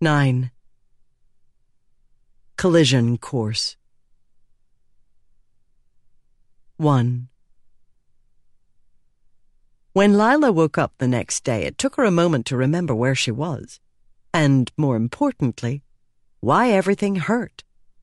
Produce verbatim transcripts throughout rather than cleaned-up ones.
Nine. Collision course. One. When Lila woke up the next day, it took her a moment to remember where she was, and, more importantly, why everything hurt.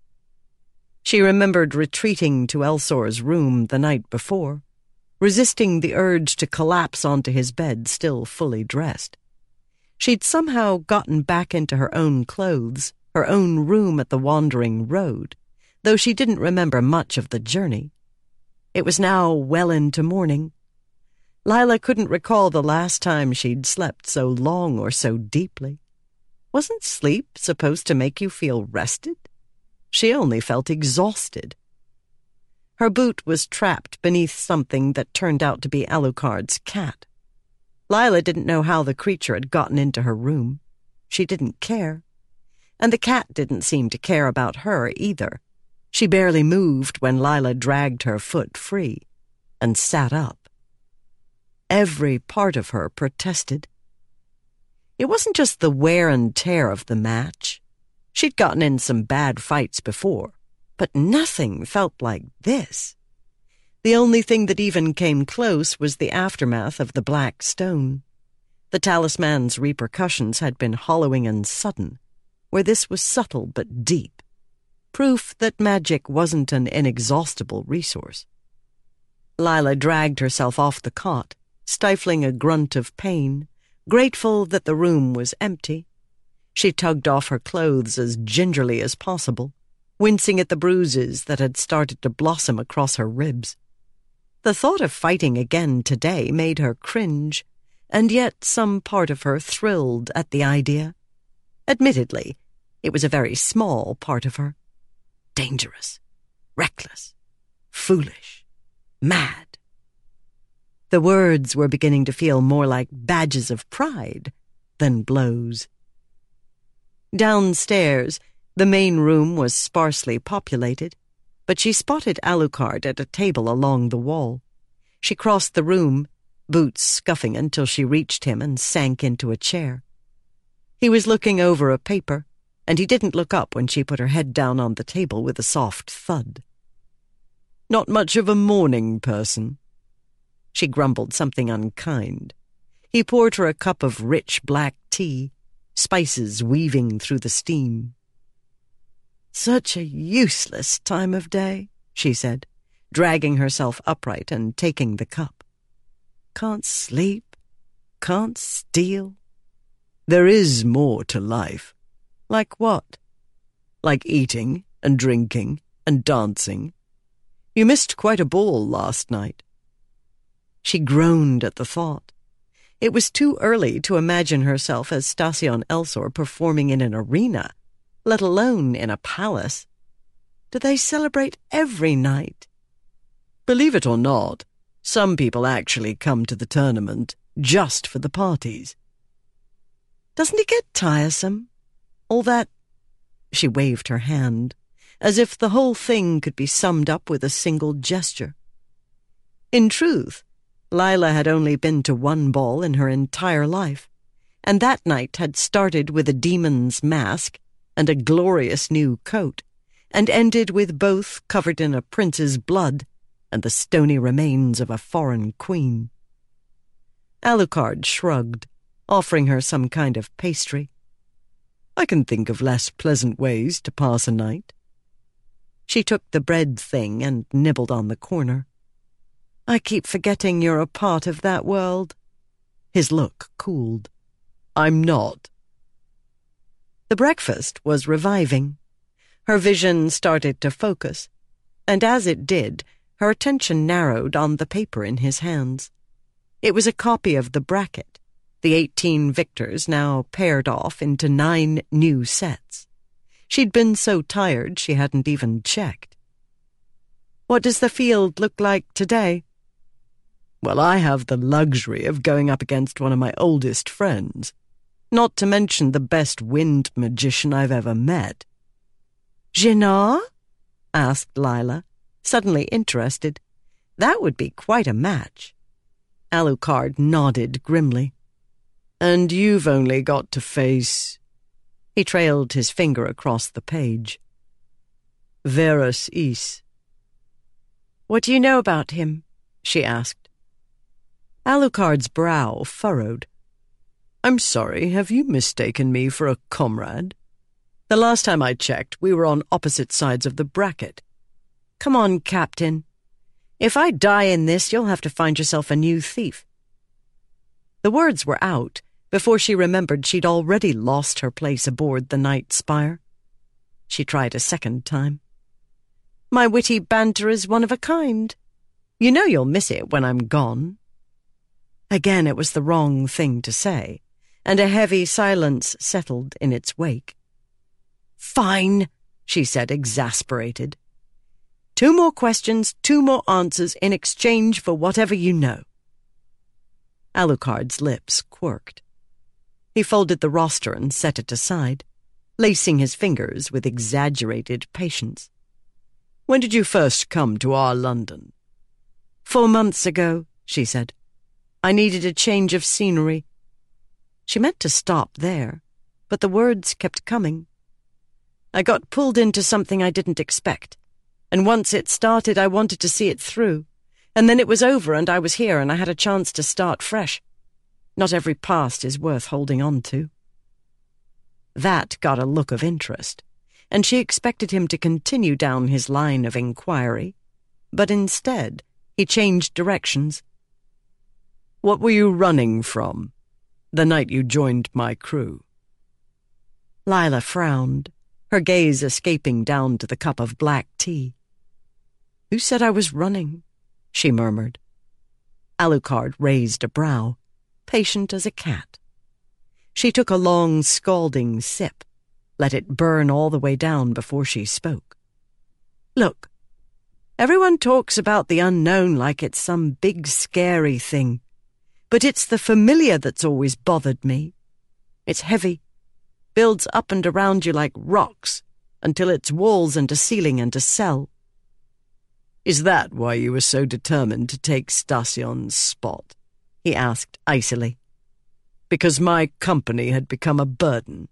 She remembered retreating to Elsor's room the night before, resisting the urge to collapse onto his bed still fully dressed. She'd somehow gotten back into her own clothes, her own room at the Wandering Road, though she didn't remember much of the journey. It was now well into morning. Lila couldn't recall the last time she'd slept so long or so deeply. Wasn't sleep supposed to make you feel rested? She only felt exhausted. Her boot was trapped beneath something that turned out to be Alucard's cat. Lila didn't know how the creature had gotten into her room. She didn't care. And the cat didn't seem to care about her either. She barely moved when Lila dragged her foot free and sat up. Every part of her protested. It wasn't just the wear and tear of the match. She'd gotten in some bad fights before, but nothing felt like this. The only thing that even came close was the aftermath of the Black Stone. The talisman's repercussions had been hollowing and sudden, where this was subtle but deep. Proof that magic wasn't an inexhaustible resource. Lila dragged herself off the cot, stifling a grunt of pain, grateful that the room was empty. She tugged off her clothes as gingerly as possible, wincing at the bruises that had started to blossom across her ribs. The thought of fighting again today made her cringe, and yet some part of her thrilled at the idea. Admittedly, it was a very small part of her. Dangerous, reckless, foolish, mad. The words were beginning to feel more like badges of pride than blows. Downstairs, the main room was sparsely populated, but she spotted Alucard at a table along the wall. She crossed the room, boots scuffing until she reached him and sank into a chair. He was looking over a paper, and he didn't look up when she put her head down on the table with a soft thud. "Not much of a morning person." She grumbled something unkind. He poured her a cup of rich black tea, spices weaving through the steam. "Such a useless time of day," she said, dragging herself upright and taking the cup. "Can't sleep, can't steal." "There is more to life." "Like what?" "Like eating and drinking and dancing. You missed quite a ball last night." She groaned at the thought. It was too early to imagine herself as Stassion Elsor performing in an arena, let alone in a palace. Do they celebrate every night? Believe it or not, some people actually come to the tournament just for the parties. Doesn't it get tiresome? All that... She waved her hand, as if the whole thing could be summed up with a single gesture. In truth, Lila had only been to one ball in her entire life, and that night had started with a demon's mask and a glorious new coat, and ended with both covered in a prince's blood and the stony remains of a foreign queen. Alucard shrugged, offering her some kind of pastry. "I can think of less pleasant ways to pass a night." She took the bread thing and nibbled on the corner. "I keep forgetting you're a part of that world." His look cooled. "I'm not." The breakfast was reviving. Her vision started to focus, and as it did, her attention narrowed on the paper in his hands. It was a copy of the bracket, the eighteen victors now paired off into nine new sets. She'd been so tired she hadn't even checked. "What does the field look like today?" "Well, I have the luxury of going up against one of my oldest friends, not to mention the best wind magician I've ever met." "Génard?" asked Lila, suddenly interested. That would be quite a match. Alucard nodded grimly. "And you've only got to face..." He trailed his finger across the page. Verus is. "What do you know about him?" she asked. Alucard's brow furrowed. "I'm sorry, have you mistaken me for a comrade? The last time I checked, we were on opposite sides of the bracket." "Come on, Captain. If I die in this, you'll have to find yourself a new thief." The words were out before she remembered she'd already lost her place aboard the Night Spire. She tried a second time. "My witty banter is one of a kind. You know you'll miss it when I'm gone." Again it was the wrong thing to say, and a heavy silence settled in its wake. "Fine," she said, exasperated. "Two more questions, two more answers in exchange for whatever you know." Alucard's lips quirked. He folded the roster and set it aside, lacing his fingers with exaggerated patience. "When did you first come to our London?" Four months ago," she said. "I needed a change of scenery." She meant to stop there, but the words kept coming. "I got pulled into something I didn't expect, and once it started I wanted to see it through, and then it was over and I was here and I had a chance to start fresh. Not every past is worth holding on to." That got a look of interest, and she expected him to continue down his line of inquiry, but instead he changed directions. "What were you running from, the night you joined my crew?" Lila frowned, her gaze escaping down to the cup of black tea. "Who said I was running?" she murmured. Alucard raised a brow, patient as a cat. She took a long, scalding sip, let it burn all the way down before she spoke. "Look, everyone talks about the unknown like it's some big, scary thing, but it's the familiar that's always bothered me. It's heavy, builds up and around you like rocks, until it's walls and a ceiling and a cell." "Is that why you were so determined to take Stasion's spot?" he asked icily. "Because my company had become a burden?"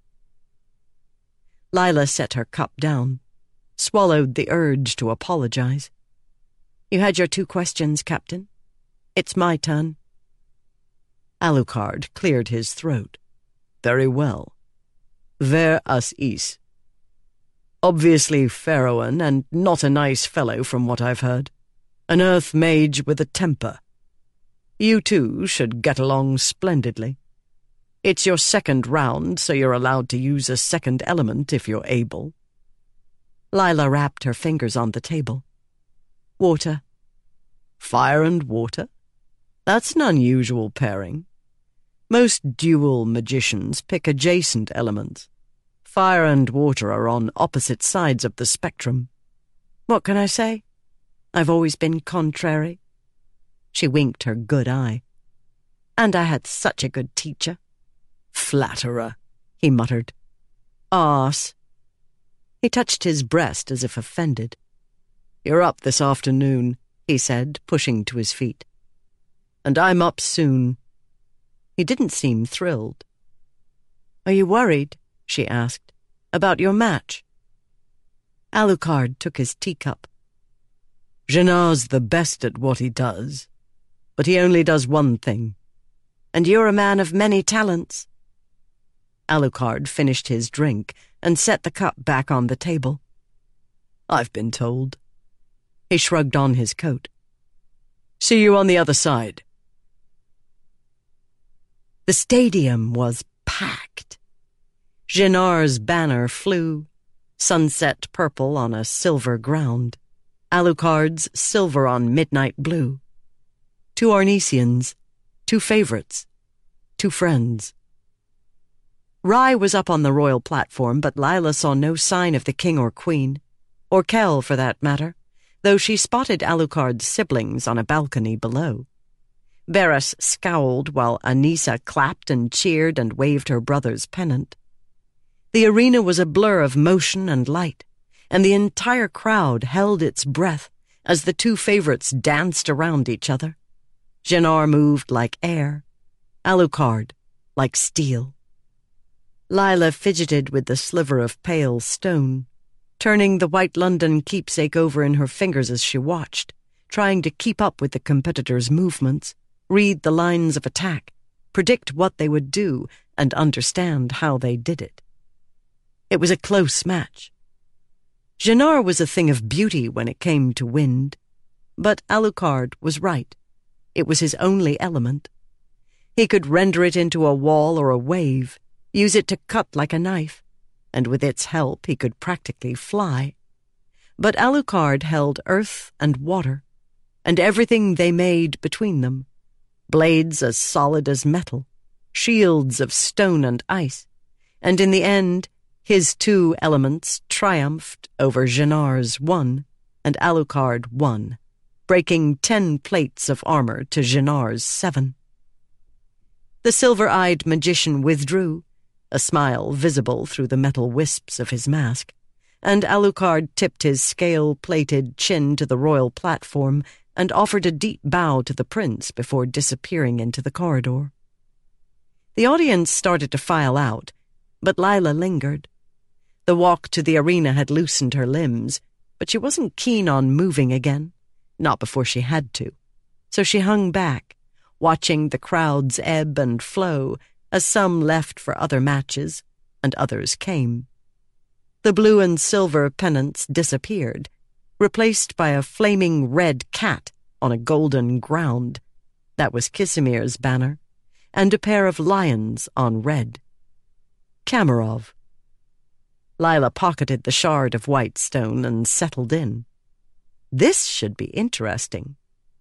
Lila set her cup down, swallowed the urge to apologize. "You had your two questions, Captain. It's my turn." Alucard cleared his throat. "Very well. Ver as is. Obviously Pharaohan, and not a nice fellow from what I've heard. An earth mage with a temper. You two should get along splendidly. It's your second round, so you're allowed to use a second element if you're able." Lila rapped her fingers on the table. "Water." "Fire and water? That's an unusual pairing. Most dual magicians pick adjacent elements. Fire and water are on opposite sides of the spectrum." "What can I say? I've always been contrary." She winked her good eye. "And I had such a good teacher." "Flatterer," he muttered. "Arse." He touched his breast as if offended. "You're up this afternoon," he said, pushing to his feet. "And I'm up soon." He didn't seem thrilled. "Are you worried?" she asked. "About your match?" Alucard took his teacup. "Jenard's the best at what he does, but he only does one thing." "And you're a man of many talents." Alucard finished his drink and set the cup back on the table. "I've been told." He shrugged on his coat. "See you on the other side." The stadium was packed. Jenard's banner flew, sunset purple on a silver ground, Alucard's silver on midnight blue. Two Arnesians, two favorites, two friends. Rai was up on the royal platform, but Lila saw no sign of the king or queen, or Kell for that matter, though she spotted Alucard's siblings on a balcony below. Varys scowled while Anissa clapped and cheered and waved her brother's pennant. The arena was a blur of motion and light, and the entire crowd held its breath as the two favorites danced around each other. Jenard moved like air, Alucard like steel. Lila fidgeted with the sliver of pale stone, turning the white London keepsake over in her fingers as she watched, trying to keep up with the competitors' movements, read the lines of attack, predict what they would do, and understand how they did it. It was a close match. Gennar was a thing of beauty when it came to wind, but Alucard was right. It was his only element. He could render it into a wall or a wave, use it to cut like a knife, and with its help he could practically fly. But Alucard held earth and water, and everything they made between them, blades as solid as metal, shields of stone and ice, and in the end his two elements triumphed over Gennar's one, and Alucard won, breaking ten plates of armor to Gennar's seven. The silver-eyed magician withdrew, a smile visible through the metal wisps of his mask, and Alucard tipped his scale-plated chin to the royal platform and offered a deep bow to the prince before disappearing into the corridor. The audience started to file out, but Lila lingered. The walk to the arena had loosened her limbs, but she wasn't keen on moving again, not before she had to, so she hung back, watching the crowds ebb and flow as some left for other matches and others came. The blue and silver pennants disappeared, replaced by a flaming red cat on a golden ground. That was Kisimir's banner, and a pair of lions on red. Kamarov. Lila pocketed the shard of white stone and settled in. This should be interesting.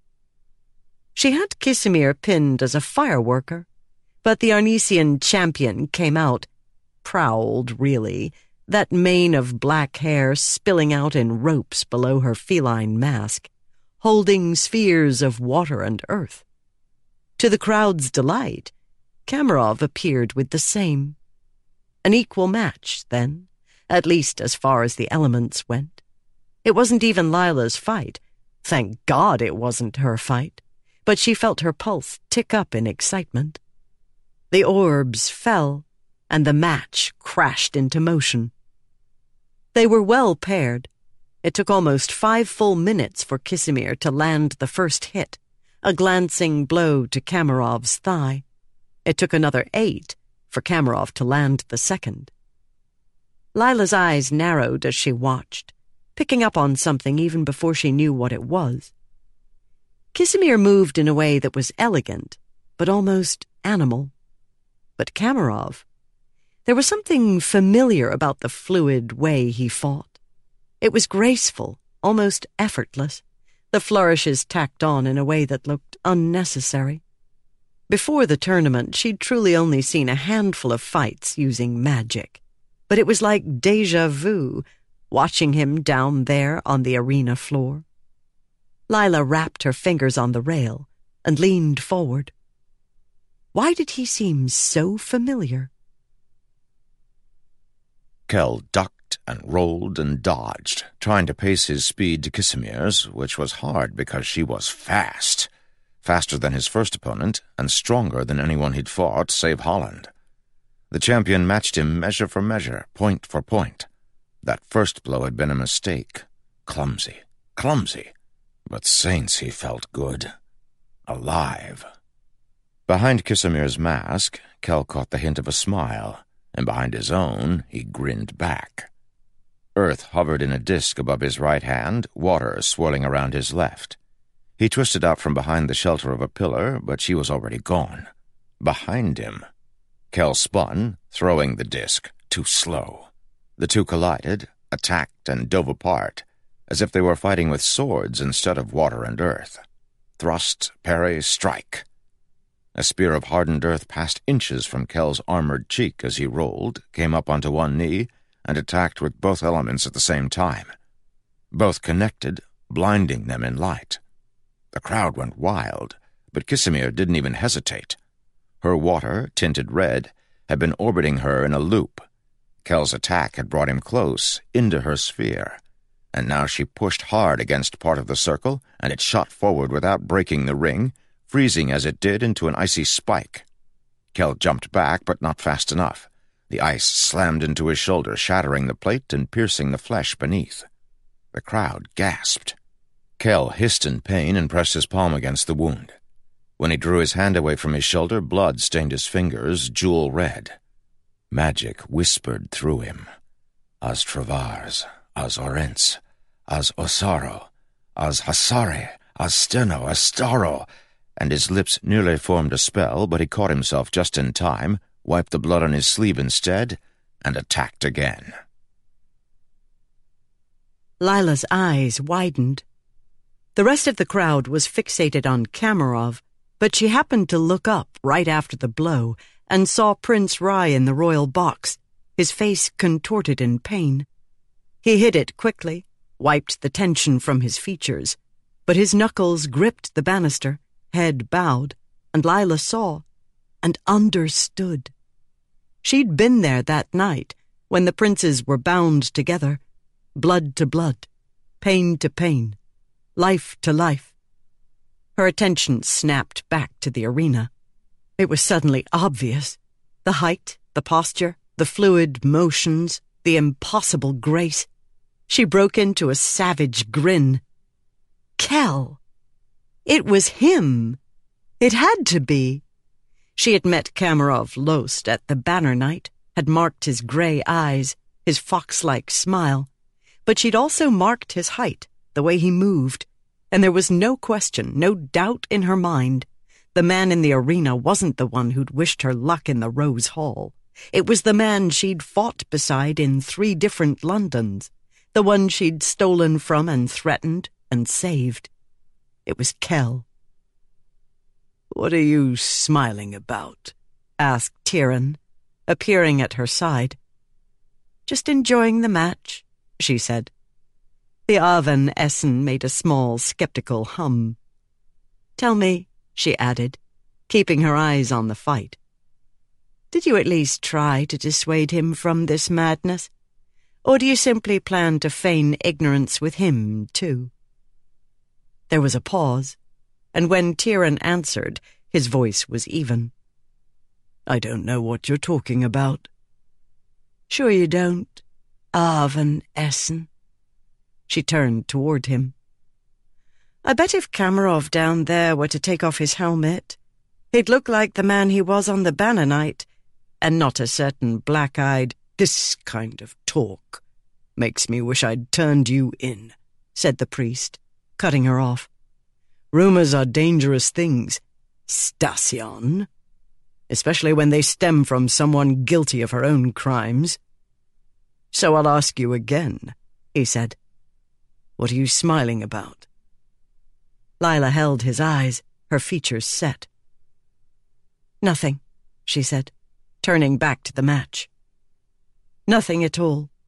She had Kisimir pinned as a fireworker, but the Arnesian champion came out, prowled, really, that mane of black hair spilling out in ropes below her feline mask, holding spheres of water and earth. To the crowd's delight, Kamarov appeared with the same. An equal match, then, at least as far as the elements went. It wasn't even Lila's fight. Thank God it wasn't her fight. But she felt her pulse tick up in excitement. The orbs fell, and the match crashed into motion. They were well paired. It took almost five full minutes for Kisimir to land the first hit, a glancing blow to Kamarov's thigh. It took another eight for Kamarov to land the second. Lila's eyes narrowed as she watched, picking up on something even before she knew what it was. Kisimir moved in a way that was elegant, but almost animal. But Kamarov, there was something familiar about the fluid way he fought. It was graceful, almost effortless, the flourishes tacked on in a way that looked unnecessary. Before the tournament, she'd truly only seen a handful of fights using magic, but it was like déjà vu, watching him down there on the arena floor. Lila rapped her fingers on the rail and leaned forward. Why did he seem so familiar? Kell ducked and rolled and dodged, trying to pace his speed to Kisimir's, which was hard because she was fast, faster than his first opponent and stronger than anyone he'd fought save Holland. The champion matched him measure for measure, point for point. That first blow had been a mistake. Clumsy, clumsy. But saints, he felt good. Alive. Behind Kisimir's mask, Kell caught the hint of a smile, and behind his own, he grinned back. Earth hovered in a disk above his right hand, water swirling around his left. He twisted out from behind the shelter of a pillar, but she was already gone. Behind him. Kell spun, throwing the disk, too slow. The two collided, attacked, and dove apart, as if they were fighting with swords instead of water and earth. Thrust, parry, strike. A spear of hardened earth passed inches from Kell's armored cheek as he rolled, came up onto one knee, and attacked with both elements at the same time. Both connected, blinding them in light. The crowd went wild, but Kisimir didn't even hesitate. Her water, tinted red, had been orbiting her in a loop. Kell's attack had brought him close, into her sphere, and now she pushed hard against part of the circle, and it shot forward without breaking the ring, freezing as it did into an icy spike. Kell jumped back, but not fast enough. The ice slammed into his shoulder, shattering the plate and piercing the flesh beneath. The crowd gasped. Kell hissed in pain and pressed his palm against the wound. When he drew his hand away from his shoulder, blood stained his fingers jewel red. Magic whispered through him. As Travars, as Orentz, as Osaro, as Hasare, as Steno, as Staro, and his lips nearly formed a spell, but he caught himself just in time, wiped the blood on his sleeve instead, and attacked again. Lila's eyes widened. The rest of the crowd was fixated on Kamarov, but she happened to look up right after the blow and saw Prince Rai in the royal box, his face contorted in pain. He hid it quickly, wiped the tension from his features, but his knuckles gripped the banister, head bowed, and Lila saw and understood. She'd been there that night when the princes were bound together, blood to blood, pain to pain, life to life. Her attention snapped back to the arena. It was suddenly obvious. The height, the posture, the fluid motions, the impossible grace. She broke into a savage grin. Kell! It was him! It had to be! She had met Kamarov Lost at the banner night, had marked his grey eyes, his fox-like smile, but she'd also marked his height, the way he moved, and there was no question, no doubt in her mind. The man in the arena wasn't the one who'd wished her luck in the Rose Hall. It was the man she'd fought beside in three different Londons, the one she'd stolen from and threatened and saved. It was Kell. "What are you smiling about?" asked Tieran, appearing at her side. "Just enjoying the match," she said. The Avan Essen made a small, skeptical hum. "Tell me," she added, keeping her eyes on the fight, "did you at least try to dissuade him from this madness? Or do you simply plan to feign ignorance with him, too?" There was a pause, and when Tieran answered, his voice was even. "I don't know what you're talking about." "Sure you don't, Avan Essen?" She turned toward him. "I bet if Kamarov down there were to take off his helmet, he'd look like the man he was on the banner night, and not a certain black-eyed, 'This kind of talk makes me wish I'd turned you in,' said the priest, cutting her off. "Rumors are dangerous things, Stasyan, especially when they stem from someone guilty of her own crimes. So I'll ask you again," he said. "What are you smiling about?" Lila held his eyes, her features set. "Nothing," she said, turning back to the match. "Nothing at all."